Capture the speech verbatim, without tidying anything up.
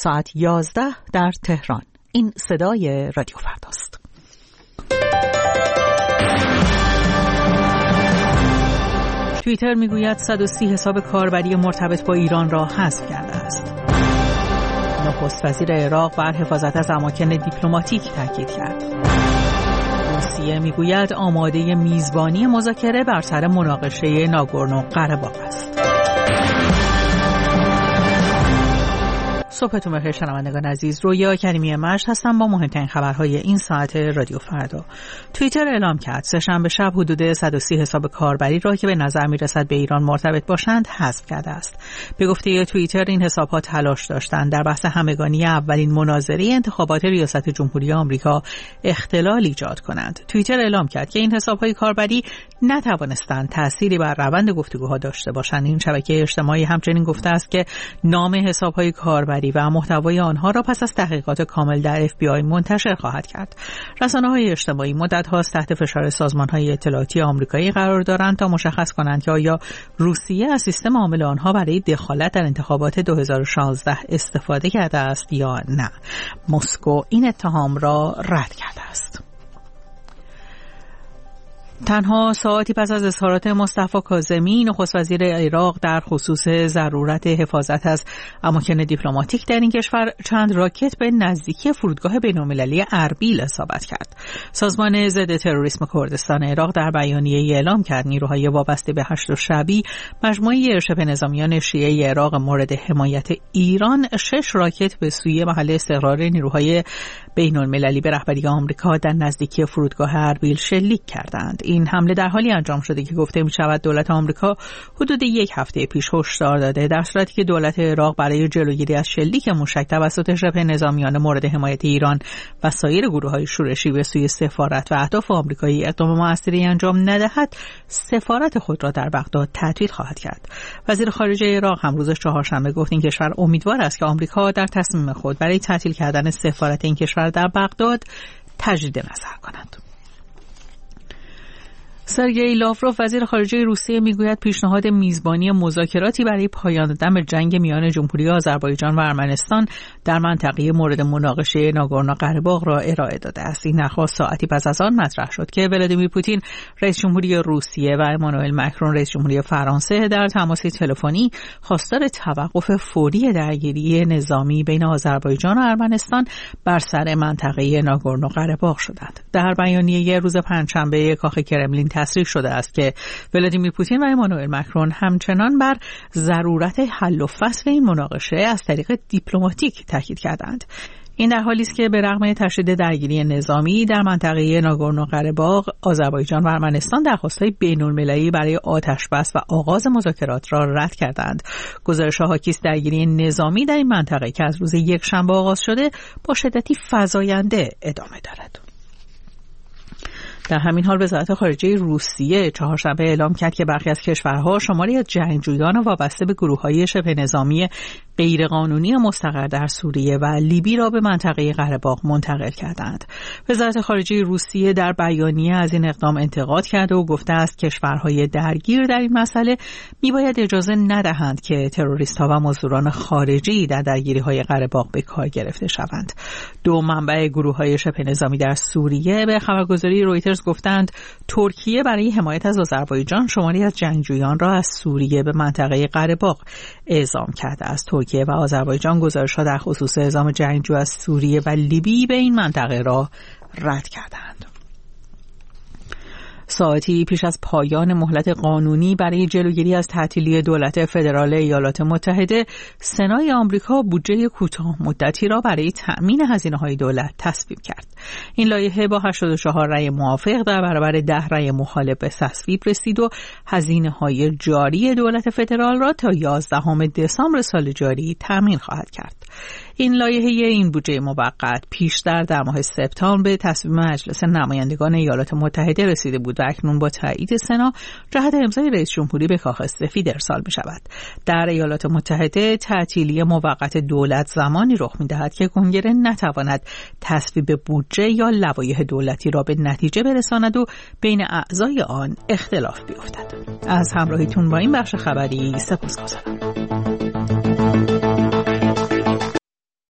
ساعت یازده در تهران. این صدای رادیو فرداست. توییتر میگوید صد و سی حساب کاربری مرتبط با ایران را حذف کرده است. نخست وزیر عراق بر حفاظت از اماکن دیپلماتیک تاکید کرد. روسیه میگوید آماده میزبانی مذاکره بر سر مناقشه ناگورنو قره‌باغ است. صبحتون بخیر شنوندگان عزیز، رویا کریمی مجد هستم با مهمترین خبرهای این ساعت رادیو فردا. توییتر اعلام کرد سه‌شنبه شب حدود صد و سی حساب کاربری را که به نظر میرسد به ایران مرتبط باشند حذف کرده است. به گفته توییتر این حساب‌ها تلاش داشتند در بحث همگانی اولین مناظره انتخابات ریاست جمهوری آمریکا اختلال ایجاد کنند. توییتر اعلام کرد که این حساب‌های کاربری نتوانستند تأثیری بر روند گفتگوها داشته باشند. این شبکه اجتماعی همچنین گفته است که نام حساب‌های کاربری و محتوای آنها را پس از تحقیقات کامل در اف بی آی منتشر خواهد کرد. رسانه‌های اجتماعی مدت‌هاست تحت فشار سازمان‌های اطلاعاتی آمریکایی قرار دارند تا مشخص کنند که آیا روسیه از سیستم عامل آنها برای دخالت در انتخابات دو هزار و شانزده استفاده کرده است یا نه. مسکو این اتهام را رد کرده است. تنها ساعتی پس از اظهارات مصطفی کاظمی نخست وزیر عراق در خصوص ضرورت حفاظت از اماکن دیپلماتیک در این کشور چند راکت به نزدیکی فرودگاه بین‌المللی اربیل اصابت کرد. سازمان ضد تروریسم کردستان عراق در بیانیه‌ای اعلام کرد نیروهای وابسته به هشت شعبی مجموعه شبه نظامیان شیعه عراق مورد حمایت ایران شش راکت به سوی محل استقرار نیروهای بین‌المللی به رهبری آمریکا در نزدیکی فرودگاه اربیل شلیک کردند. این حمله در حالی انجام شده که گفته می شود دولت آمریکا حدود یک هفته پیش هشدار داده در صورتی که دولت عراق برای جلوگیری از شلیک موشک توسط شبه نظامیان مورد حمایت ایران و سایر گروه‌های شورشی به سوی سفارت و اهداف آمریکایی اقدام موثری انجام ندهد، سفارت خود را در بغداد تعطیل خواهد کرد. وزیر خارجه عراق هم روز چهارشنبه گفت این کشور امیدوار است که آمریکا در تصمیم خود برای تعطیل کردن سفارت این کشور در بغداد تجدید نظر کند. سرگئی لاوروف وزیر خارجه روسیه میگوید پیشنهاد میزبانی مذاکراتی برای پایان دادن به جنگ میان جمهوری آذربایجان و ارمنستان در منطقه مورد مناقشه ناگورنو قره‌باغ را ارائه داده است. این درخواست ساعتی پس از آن مطرح شد که ولادیمیر پوتین رئیس جمهوری روسیه و امانوئل مکرون رئیس جمهوری فرانسه در تماس تلفنی خواستار توقف فوری درگیری نظامی بین آذربایجان و ارمنستان بر سر منطقه ناگورنو قره‌باغ شدند. در بیانیه روز پنجشنبه کاخ کرملین تصریح شده است که ولادیمیر پوتین و امانوئل مکرون همچنان بر ضرورت حل و فصل این مناقشه از طریق دیپلماتیک تاکید کردند. این در حالی است که به رغم تشدید درگیری نظامی در منطقه ناگورنو قره‌باغ، آذربایجان و ارمنستان درخواست‌های بین‌المللی برای آتش‌بس و آغاز مذاکرات را رد کردند. گزارش‌ها حاکی است درگیری نظامی در این منطقه که از روز یکشنبه آغاز شده با شدتی فزاینده ادامه دارد. در همین حال وزارت خارجه روسیه چهارشنبه اعلام کرد که برخی از کشورها شماری از جنگجویان وابسته به گروه‌های شبه نظامی غیرقانونی مستقر در سوریه و لیبی را به منطقه قره‌باغ منتقل کردند. وزارت خارجه روسیه در بیانیه از این اقدام انتقاد کرده و گفته است کشورهای درگیر در این مسئله میباید اجازه ندهند که تروریست‌ها و مزدوران خارجی در درگیری‌های قره‌باغ به کار گرفته شوند. دو منبع گروه‌های شبه نظامی در سوریه به خبرگزاری رویترز گفتند ترکیه برای حمایت از آذربایجان شماری از جنگجویان را از سوریه به منطقه قره‌باغ اعزام کرده است. ترکیه و آذربایجان گزارش‌ها در خصوص اعزام جنگجو از سوریه و لیبی به این منطقه را رد کردند. ساعتی پیش از پایان مهلت قانونی برای جلوگیری از تعطیلی دولت فدرال ایالات متحده، سنای آمریکا بودجه کوتاه مدتی را برای تأمین هزینه‌های دولت تصویب کرد. این لایحه با هشتاد و چهار رأی موافق در برابر ده رأی مخالف به تصویب رسید و هزینه‌های جاری دولت فدرال را تا یازدهم دسامبر سال جاری تأمین خواهد کرد. این لایحه این بودجه موقت پیشتر در ماه سپتامبر به تصویب مجلس نمایندگان ایالات متحده رسیده بود و اکنون با تایید سنا جهت امضای رئیس جمهوری به کاخ سفید ارسال می شود. در ایالات متحده تعطیلی موقت دولت زمانی رخ می دهد که کنگره نتواند تصویب بودجه یا لوایح دولتی را به نتیجه برساند و بین اعضای آن اختلاف بیفتد. از همراهیتون با این بخش خبری سپاسگزارم.